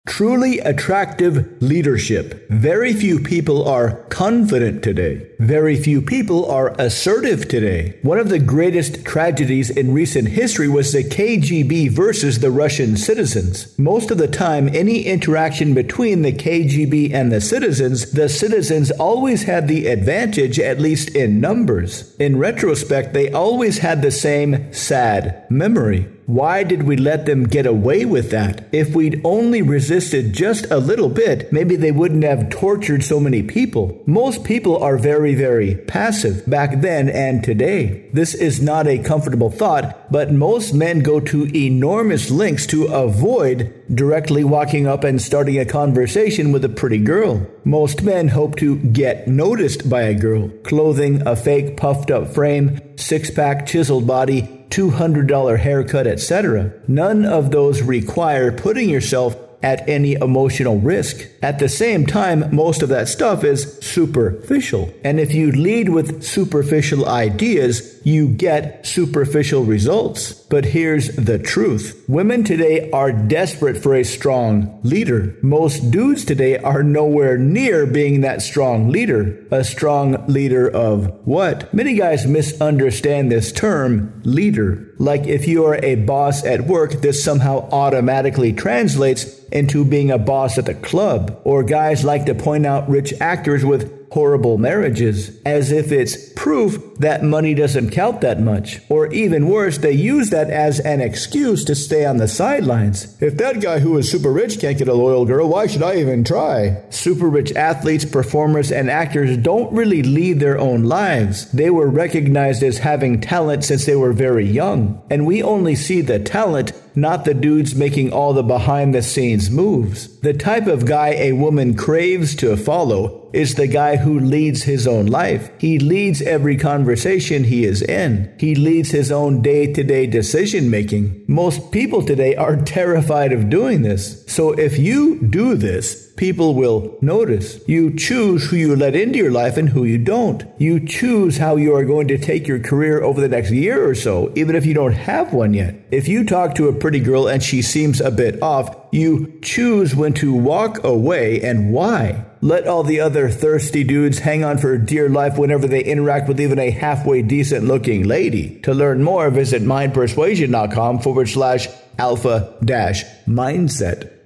Truly attractive leadership. Very few people are confident today. Very few people are assertive today. One of the greatest tragedies in recent history was the KGB versus the Russian citizens. Most of the time, any interaction between the KGB and the citizens always had the advantage, at least in numbers. In retrospect, they always had the same sad memory. Why did we let them get away with that? If we'd only resisted just a little bit, maybe they wouldn't have tortured so many people. Most people are very, very passive back then and today. This is not a comfortable thought, but most men go to enormous lengths to avoid directly walking up and starting a conversation with a pretty girl. Most men hope to get noticed by a girl, clothing a fake puffed up frame, six-pack chiseled body, $200 haircut, etc. None of those require putting yourself at any emotional risk. At the same time, most of that stuff is superficial. And if you lead with superficial ideas, you get superficial results. But here's the truth. Women today are desperate for a strong leader. Most dudes today are nowhere near being that strong leader. A strong leader of what? Many guys misunderstand this term, leader. Like if you are a boss at work, this somehow automatically translates into being a boss at the club. Or guys like to point out rich actors with horrible marriages, as if it's proof that money doesn't count that much. Or even worse, they use that as an excuse to stay on the sidelines. If that guy who is super rich can't get a loyal girl, why should I even try? Super rich athletes, performers, and actors don't really lead their own lives. They were recognized as having talent since they were very young. And we only see the talent, not the dudes making all the behind-the-scenes moves. The type of guy a woman craves to follow is the guy who leads his own life. He leads every conversation he is in. He leads his own day-to-day decision-making. Most people today are terrified of doing this. So if you do this, people will notice. You choose who you let into your life and who you don't. You choose how you are going to take your career over the next year or so, even if you don't have one yet. If you talk to a pretty girl and she seems a bit off, you choose when to walk away and why. Let all the other thirsty dudes hang on for dear life whenever they interact with even a halfway decent looking lady. To learn more, visit mindpersuasion.com/alpha-mindset.